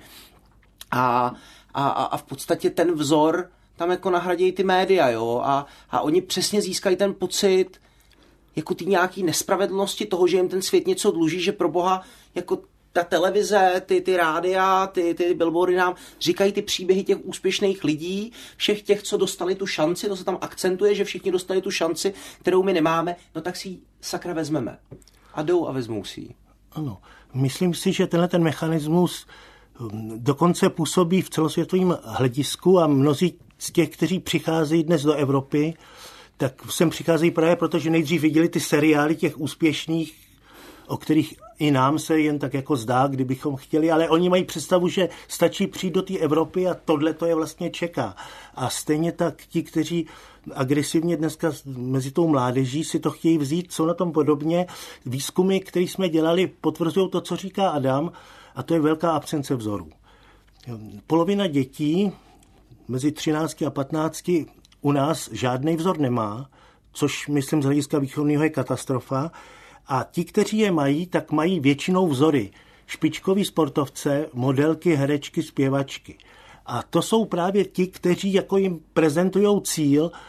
A, a, a v podstatě ten vzor tam jako nahradějí ty média, jo, a, a oni přesně získají ten pocit jako ty nějaký nespravedlnosti toho, že jim ten svět něco dluží, že pro boha jako ta televize, ty, ty rádia, ty, ty billboardy nám říkají ty příběhy těch úspěšných lidí, všech těch, co dostali tu šanci, to se tam akcentuje, že všichni dostali tu šanci, kterou my nemáme, no tak si ji sakra vezmeme. A jdou a vezmou si ji. Ano, myslím si, že tenhle ten mechanismus dokonce působí v celosvětovém hledisku a mnozí z těch, kteří přicházejí dnes do Evropy, tak sem přicházejí právě proto, že nejdřív viděli ty seriály těch úspěšných, o kterých i nám se jen tak jako zdá, kdybychom chtěli, ale oni mají představu, že stačí přijít do té Evropy a tohle to je vlastně čeká. A stejně tak ti, kteří agresivně dneska mezi tou mládeží si to chtějí vzít, jsou na tom podobně. Výzkumy, které jsme dělali, potvrzují to, co říká Adam, a to je velká absence vzorů. Polovina dětí mezi třinácti a patnácti u nás žádný vzor nemá, což myslím z hlediska výchovného je katastrofa. A ti, kteří je mají, tak mají většinou vzory. Špičkoví sportovce, modelky, herečky, zpěvačky. A to jsou právě ti, kteří jako jim prezentují cíl,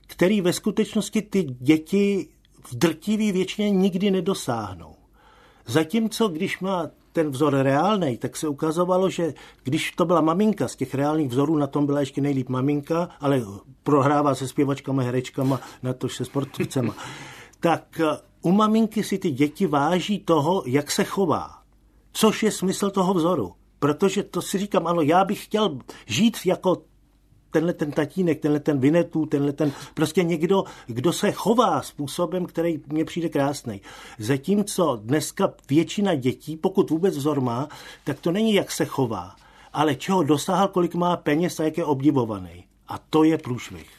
který ve skutečnosti ty děti v drtivé většině nikdy nedosáhnou. Zatímco, když má ten vzor reálnej, tak se ukazovalo, že když to byla maminka z těch reálných vzorů, na tom byla ještě nejlíp maminka, ale prohrává se zpěvačkama, herečkama, na to se sportovcema, tak u maminky si ty děti váží toho, jak se chová. Což je smysl toho vzoru. Protože to si říkám, ano, já bych chtěl žít jako tenhle ten tatínek, tenhle ten Vinetů, tenhle ten, prostě někdo, kdo se chová způsobem, který mně přijde krásný. Zatímco dneska většina dětí, pokud vůbec vzor má, tak to není, jak se chová, ale čeho dosáhl, kolik má peněz a jak je obdivovaný. A to je průšvih.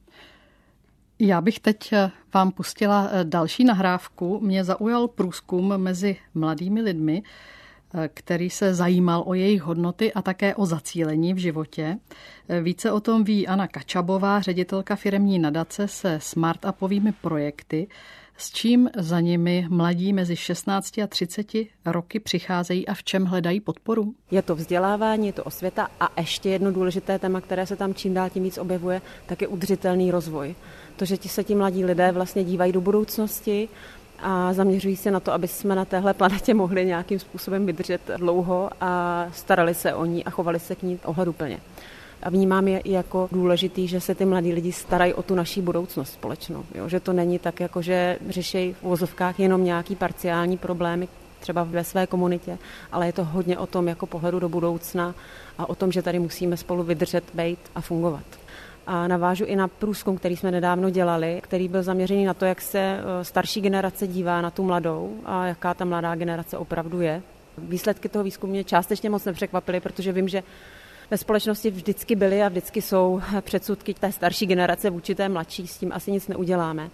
Já bych teď vám pustila další nahrávku. Mě zaujal průzkum mezi mladými lidmi, který se zajímal o jejich hodnoty a také o zacílení v životě. Více o tom ví Anna Kačabová, ředitelka firemní nadace se startupovými projekty, s čím za nimi mladí mezi šestnácti a třiceti roky přicházejí a v čem hledají podporu. Je to vzdělávání, je to osvěta a ještě jedno důležité téma, které se tam čím dál tím víc objevuje, tak je udržitelný rozvoj. To, že ti se ti mladí lidé vlastně dívají do budoucnosti a zaměřují se na to, aby jsme na téhle planetě mohli nějakým způsobem vydržet dlouho a starali se o ní a chovali se k ní ohleduplně. A vnímám je i jako důležitý, že se ty mladí lidi starají o tu naší budoucnost společnou. Jo? Že to není tak, jako že řeší v uvozovkách jenom nějaký parciální problémy, třeba ve své komunitě, ale je to hodně o tom jako pohledu do budoucna a o tom, že tady musíme spolu vydržet, bejt a fungovat. A navážu i na průzkum, který jsme nedávno dělali, který byl zaměřený na to, jak se starší generace dívá na tu mladou a jaká ta mladá generace opravdu je. Výsledky toho výzkumu mě částečně moc nepřekvapily, protože vím, že ve společnosti vždycky byly a vždycky jsou předsudky té starší generace vůči té mladší, s tím asi nic neuděláme.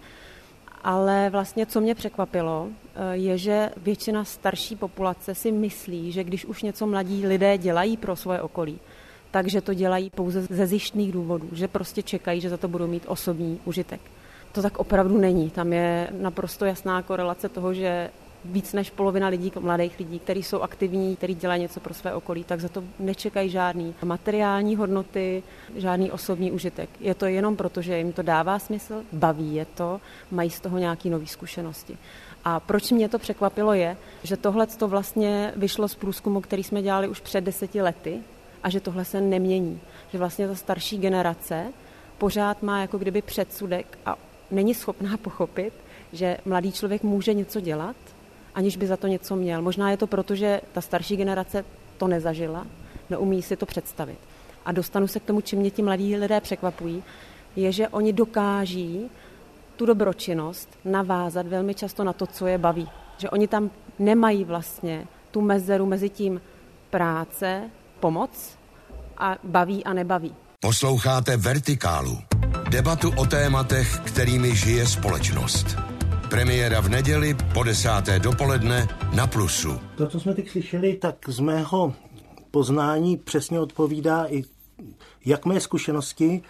Ale vlastně, co mě překvapilo, je, že většina starší populace si myslí, že když už něco mladí lidé dělají pro svoje okolí, takže to dělají pouze ze zištných důvodů, že prostě čekají, že za to budou mít osobní užitek. To tak opravdu není. Tam je naprosto jasná korelace toho, že víc než polovina lidí, mladých lidí, kteří jsou aktivní, kteří dělají něco pro své okolí, tak za to nečekají žádný materiální hodnoty, žádný osobní užitek. Je to jenom proto, že jim to dává smysl, baví je to, mají z toho nějaké nové zkušenosti. A proč mě to překvapilo je, že tohle to vlastně vyšlo z průzkumu, který jsme dělali už před deseti lety, a že tohle se nemění. Že vlastně ta starší generace pořád má jako kdyby předsudek a není schopná pochopit, že mladý člověk může něco dělat, aniž by za to něco měl. Možná je to proto, že ta starší generace to nezažila, neumí si to představit. A dostanu se k tomu, čím mě ti mladí lidé překvapují, je, že oni dokáží tu dobročinnost navázat velmi často na to, co je baví. Že oni tam nemají vlastně tu mezeru mezi tím práce, pomoc a baví a nebaví. Posloucháte Vertikálu. Debatu o tématech, kterými žije společnost. Premiéra v neděli po desáté dopoledne na Plusu. To, co jsme teď slyšeli, tak z mého poznání přesně odpovídá i jak mé zkušenosti,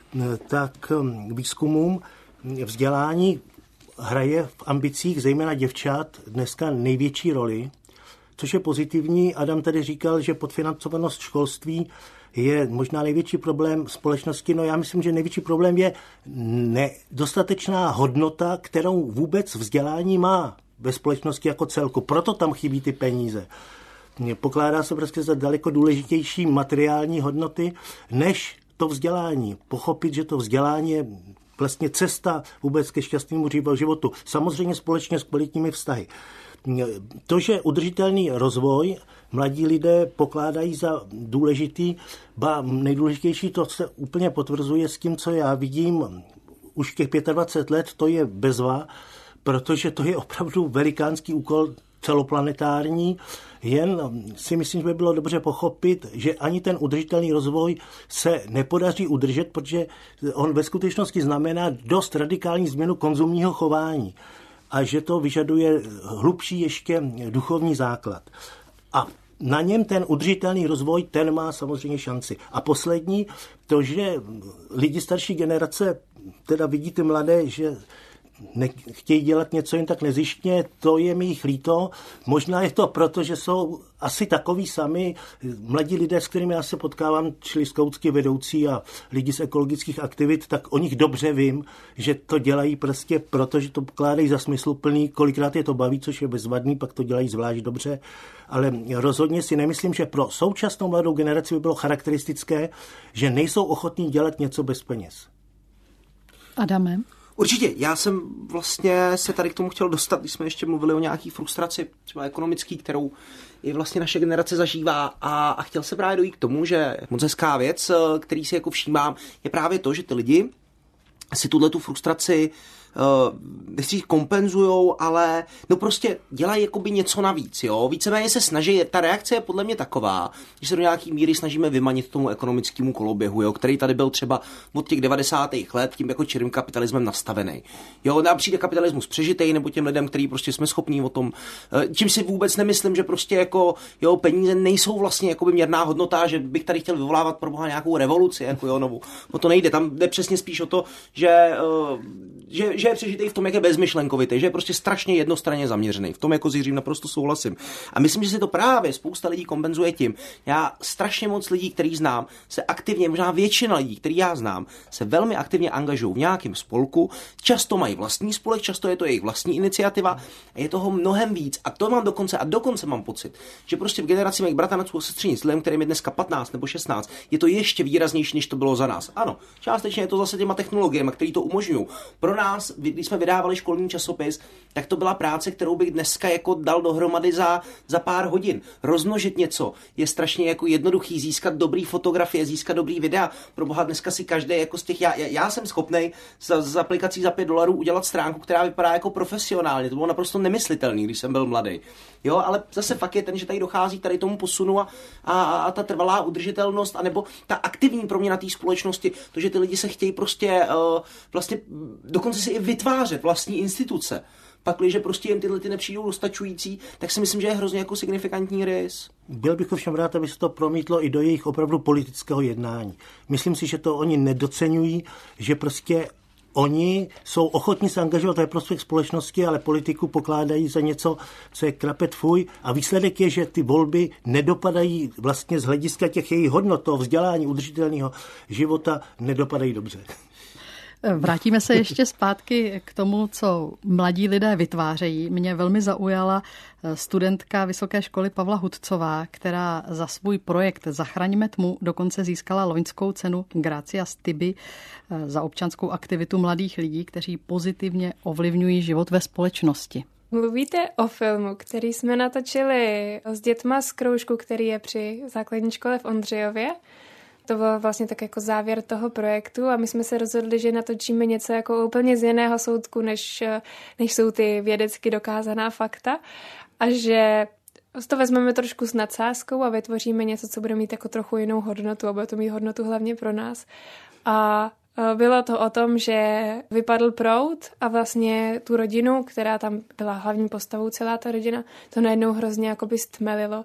tak výzkumům. Vzdělání hraje v ambicích zejména děvčat dneska největší roli, což je pozitivní. Adam tady říkal, že podfinancovanost školství je možná největší problém společnosti. No já myslím, že největší problém je nedostatečná hodnota, kterou vůbec vzdělání má ve společnosti jako celku. Proto tam chybí ty peníze. Pokládá se prostě za daleko důležitější materiální hodnoty, než to vzdělání. Pochopit, že to vzdělání je vlastně cesta vůbec ke šťastnému životu. Samozřejmě společně s kvalitními vztahy. To, že udržitelný rozvoj mladí lidé pokládají za důležitý, ba nejdůležitější, to se úplně potvrzuje s tím, co já vidím už těch dvacet pět let, to je bezva, protože to je opravdu velikánský úkol celoplanetární, jen si myslím, že by bylo dobře pochopit, že ani ten udržitelný rozvoj se nepodaří udržet, protože on ve skutečnosti znamená dost radikální změnu konzumního chování a že to vyžaduje hlubší ještě duchovní základ. A na něm ten udržitelný rozvoj, ten má samozřejmě šanci. A poslední, to, že lidi starší generace, teda vidí ty mladé, že nechtějí dělat něco jen tak nezištně, to je mi jich líto. Možná je to proto, že jsou asi takový sami mladí lidé, s kterými já se potkávám, čili skautský vedoucí a lidi z ekologických aktivit, tak o nich dobře vím, že to dělají prostě proto, že to pokládají za smysluplný, kolikrát je to baví, což je bezvadný, pak to dělají zvlášť dobře, ale rozhodně si nemyslím, že pro současnou mladou generaci by bylo charakteristické, že nejsou ochotní dělat něco bez peněz. Adame? Určitě, já jsem vlastně se tady k tomu chtěl dostat, když jsme ještě mluvili o nějaký frustraci, třeba ekonomický, kterou i vlastně naše generace zažívá a, a chtěl se právě dojít k tomu, že moc hezká věc, který si jako všímám, je právě to, že ty lidi si tuhletu frustraci Uh, nechci říct kompenzujou, ale no prostě dělají jakoby něco navíc, jo. Víceméně se snaží, ta reakce je podle mě taková, že se do nějaký míry snažíme vymanit tomu ekonomickému koloběhu, jo, který tady byl třeba od těch devadesátých let tím jako čirým kapitalismem nastavený. Jo, nám přijde kapitalismus přežitej, nebo těm lidem, který prostě jsme schopní o tom, čím si vůbec nemyslím, že prostě jako, jo, peníze nejsou vlastně jakoby měrná hodnota, že bych tady chtěl vyvolávat pro boha nějakou revoluci, jako jo, novou. No to nejde, tam jde přesně spíš o to, že, uh, že že je přežitej v tom, jak je bezmyšlenkovitý, že je prostě strašně jednostranně zaměřený. V tom jako s Jiřím naprosto souhlasím. A myslím, že si to právě spousta lidí kompenzuje tím. Já strašně moc lidí, který znám, se aktivně, možná většina lidí, který já znám, se velmi aktivně angažují v nějakém spolku. Často mají vlastní spolek, často je to jejich vlastní iniciativa a je toho mnohem víc. A to mám dokonce, a dokonce mám pocit, že prostě v generaci mých bratranců a sestřenic, lidem, kterým je dneska patnáct nebo šestnáct, je to ještě výraznější, než to bylo za nás. Ano, částečně je to zase těma technologiemi, které to umožňují. Pro nás, když jsme vydávali školní časopis, tak to byla práce, kterou bych dneska jako dal dohromady za, za pár hodin. Rozmnožit něco je strašně jako jednoduchý, získat dobrý fotografie, získat dobrý videa. Pro boha dneska si každý jako z těch, já, já, já jsem schopnej z, z aplikací za pět dolarů udělat stránku, která vypadá jako profesionálně. To bylo naprosto nemyslitelný, když jsem byl mladý. Jo, ale zase fakt je ten, že tady dochází tady tomu posunu a, a, a ta trvalá udržitelnost, anebo ta aktivní proměna té společnosti, to, že ty lidi se chtějí prostě uh, vlastně dokonce si i vytvářet vlastní instituce. Pak, když prostě jim tyhle ty nepřijdou dostačující, tak si myslím, že je hrozně jako signifikantní rys. Byl bych ovšem rád, aby se to promítlo i do jejich opravdu politického jednání. Myslím si, že to oni nedoceňují, že prostě oni jsou ochotní se angažovat ve prospěch společnosti, ale politiku pokládají za něco, co je krapet fuj. A výsledek je, že ty volby nedopadají vlastně z hlediska těch jejich hodnot, toho vzdělání, udržitelného života, nedopadají dobře. Vrátíme se ještě zpátky k tomu, co mladí lidé vytvářejí. Mě velmi zaujala studentka Vysoké školy Pavla Hudcová, která za svůj projekt Zachraňme tmu dokonce získala loňskou cenu Gracias Tibi za občanskou aktivitu mladých lidí, kteří pozitivně ovlivňují život ve společnosti. Mluvíte o filmu, který jsme natočili s dětma z kroužku, který je při základní škole v Ondřejově. To byl vlastně tak jako závěr toho projektu a my jsme se rozhodli, že natočíme něco jako úplně z jiného soudku, než, než jsou ty vědecky dokázaná fakta a že to vezmeme trošku s nadsázkou a vytvoříme něco, co bude mít jako trochu jinou hodnotu a bude to mít hodnotu hlavně pro nás. A bylo to o tom, že vypadl proud a vlastně tu rodinu, která tam byla hlavní postavou, celá ta rodina, to najednou hrozně jakoby stmelilo.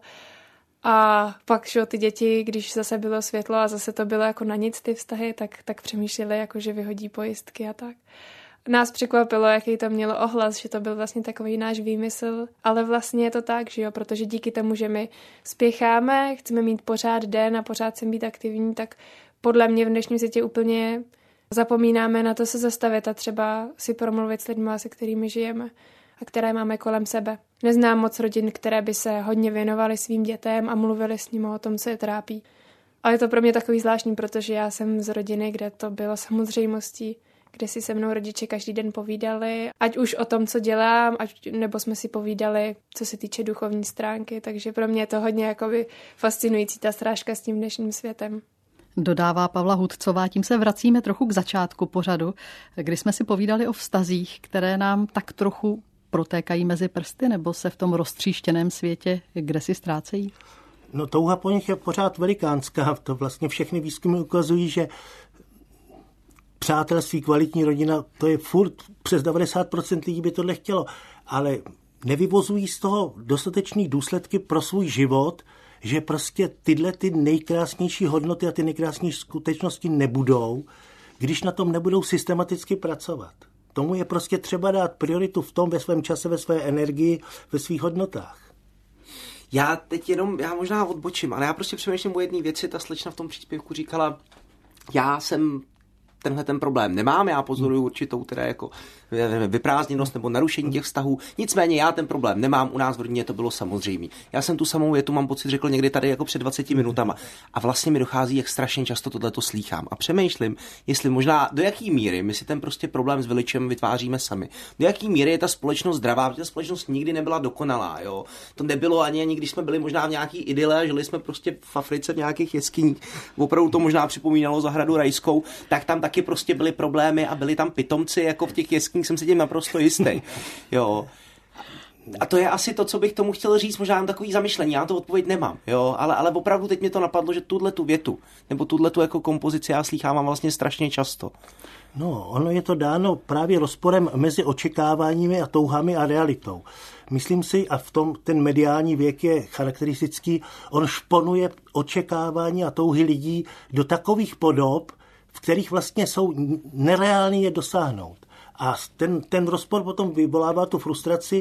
A pak, že ty děti, když zase bylo světlo a zase to bylo jako na nic ty vztahy, tak, tak přemýšleli, jako že vyhodí pojistky a tak. Nás překvapilo, jaký to mělo ohlas, že to byl vlastně takový náš výmysl, ale vlastně je to tak, že jo, protože díky tomu, že my spěcháme, chceme mít pořád den a pořád chceme být aktivní, tak podle mě v dnešním světě úplně zapomínáme na to se zastavit a třeba si promluvit s lidmi, se kterými žijeme a které máme kolem sebe. Neznám moc rodin, které by se hodně věnovaly svým dětem a mluvili s nimi o tom, co je trápí. Ale je to pro mě takový zvláštní, protože já jsem z rodiny, kde to bylo samozřejmostí, kde si se mnou rodiče každý den povídali, ať už o tom, co dělám, ať, nebo jsme si povídali, co se týče duchovní stránky, takže pro mě je to hodně jakoby fascinující ta srážka s tím dnešním světem. Dodává Pavla Hudcová. Tím se vracíme trochu k začátku pořadu, kdy jsme si povídali o vztazích, které nám tak trochu protékají mezi prsty, nebo se v tom roztříštěném světě kde si ztrácejí? No touha po nich je pořád velikánská. To vlastně všechny výzkumy ukazují, že přátelství, kvalitní rodina, to je furt přes devadesát procent lidí by tohle chtělo, ale nevyvozují z toho dostatečné důsledky pro svůj život, že prostě tyhle ty nejkrásnější hodnoty a ty nejkrásnější skutečnosti nebudou, když na tom nebudou systematicky pracovat. tomu je prostě třeba dát prioritu v tom, ve svém čase, ve své energii, ve svých hodnotách. Já teď jenom, já možná odbočím, ale já prostě přemýšlím o jedné věci, ta slečna v tom příspěvku říkala, já jsem tenhle ten problém nemám, já pozoruju určitou teda jako vyprázdněnost nebo narušení těch vztahů, nicméně já ten problém nemám, u nás v rodině to bylo samozřejmé. Já jsem tu samou větu, mám pocit, řekl někdy tady jako před dvaceti minutama a vlastně mi dochází, jak strašně často tohleto slýchám a přemýšlím, jestli možná do jaký míry my si ten prostě problém s veličem vytváříme sami. Do jaký míry je ta společnost zdravá, protože ta společnost nikdy nebyla dokonalá, jo. To nebylo ani, ani když jsme byli možná v nějaký idyle a žili jsme prostě v Africe v nějakých jeskyních. Opravdu to možná připomínalo zahradu rajskou, tak tam taky prostě byly problémy a byli tam pitomci, jako v těch jeskyních, jsem si tím naprosto jistý. Jo. A to je asi to, co bych tomu chtěl říct, možná mám takový zamyšlení, já to odpověď nemám, jo, ale, ale opravdu teď mě to napadlo, že tuhle tu větu, nebo tuhle tu jako kompozici já slýchávám vlastně strašně často. No, ono je to dáno právě rozporem mezi očekáváními a touhami a realitou. Myslím si, a v tom ten mediální věk je charakteristický, on šponuje očekávání a touhy lidí do takových podob, v kterých vlastně jsou nereálně je dosáhnout. A ten, ten rozpor potom vyvolává tu frustraci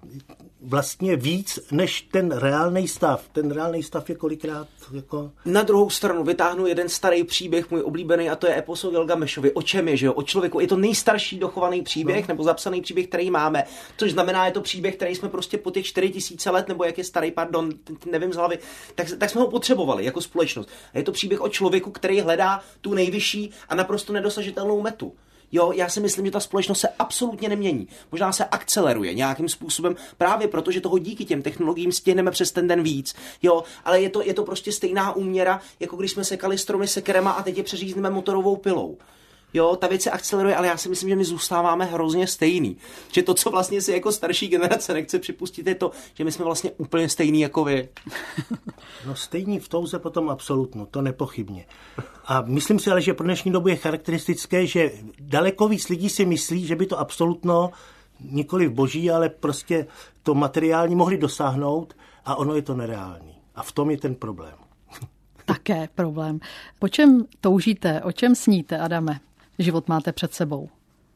vlastně víc než ten reálný stav. Ten reálný stav je kolikrát jako... Na druhou stranu vytáhnu jeden starý příběh, můj oblíbený, a to je epos o Gilgamešovi. O čem je, že jo? O člověku. Je to nejstarší dochovaný příběh, no. nebo zapsaný příběh, který máme. Což znamená, je to příběh, který jsme prostě po těch čtyři tisíce let, nebo jak je starý, pardon, nevím z hlavy, tak, tak jsme ho potřebovali jako společnost. A je to příběh o člověku, který hledá tu nejvyšší a naprosto nedosažitelnou metu. Jo, já si myslím, že ta společnost se absolutně nemění. Možná se akceleruje nějakým způsobem právě proto, že toho díky těm technologiím stihneme přes ten den víc. Jo, ale je to, je to prostě stejná úměra, jako když jsme sekali stromy sekerema a teď je přeřízneme motorovou pilou. Jo, ta věc se akceleruje, ale já si myslím, že my zůstáváme hrozně stejný. Že to, co vlastně si jako starší generace nechce připustit, je to, že my jsme vlastně úplně stejný jako vy. No stejný v touze potom absolutno, to nepochybně. A myslím si ale, že pro dnešní dobu je charakteristické, že daleko víc lidí si myslí, že by to absolutno nikoli v boží, ale prostě to materiální mohli dosáhnout a ono je to nereální. A v tom je ten problém. Také problém. Po čem toužíte, o čem sníte, Adame? Život máte před sebou.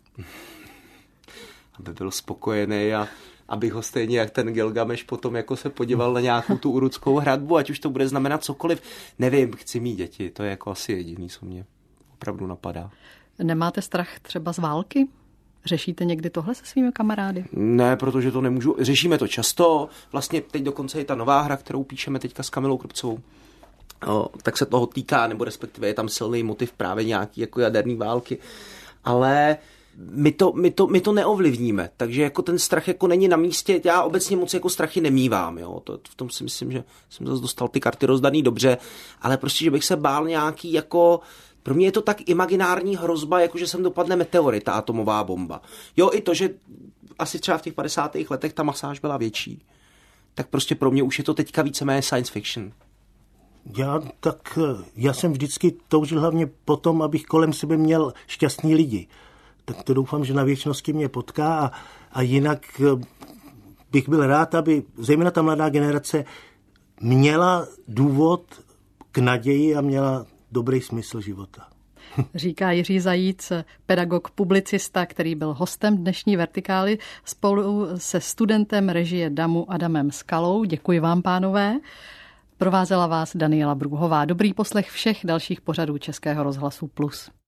Aby byl spokojený a abych ho stejně jak ten Gilgameš potom jako se podíval na nějakou tu urudskou hradbu, ať už to bude znamenat cokoliv. Nevím, chci mít děti, to je jako asi jediný, co mě opravdu napadá. Nemáte strach třeba z války? Řešíte někdy tohle se svými kamarády? Ne, protože to nemůžu. Řešíme to často. Vlastně teď dokonce je ta nová hra, kterou píšeme teďka s Kamilou Krupcovou. O, tak se toho týká, nebo respektive je tam silný motiv právě nějaký jako jaderný války. Ale my to, my to, my to neovlivníme, takže jako ten strach jako není na místě. Já obecně moc jako strachy nemívám, jo. To, v tom si myslím, že jsem zase dostal ty karty rozdaný dobře, ale prostě, že bych se bál nějaký jako... Pro mě je to tak imaginární hrozba, jako že sem dopadne meteorit, ta atomová bomba. Jo, i to, že asi třeba v těch padesátých letech ta masáž byla větší. Tak prostě pro mě už je to teďka víceméně science fiction. Já tak, já jsem vždycky toužil hlavně potom, abych kolem sebe měl šťastný lidi. Tak to doufám, že na věčnosti mě potká a, a jinak bych byl rád, aby zejména ta mladá generace měla důvod k naději a měla dobrý smysl života. Říká Jiří Zajíc, pedagog, publicista, který byl hostem dnešní Vertikály spolu se studentem režie Damu Adamem Skalou. Děkuji vám, pánové. Provázela vás Daniela Brůhová. Dobrý poslech všech dalších pořadů Českého rozhlasu Plus.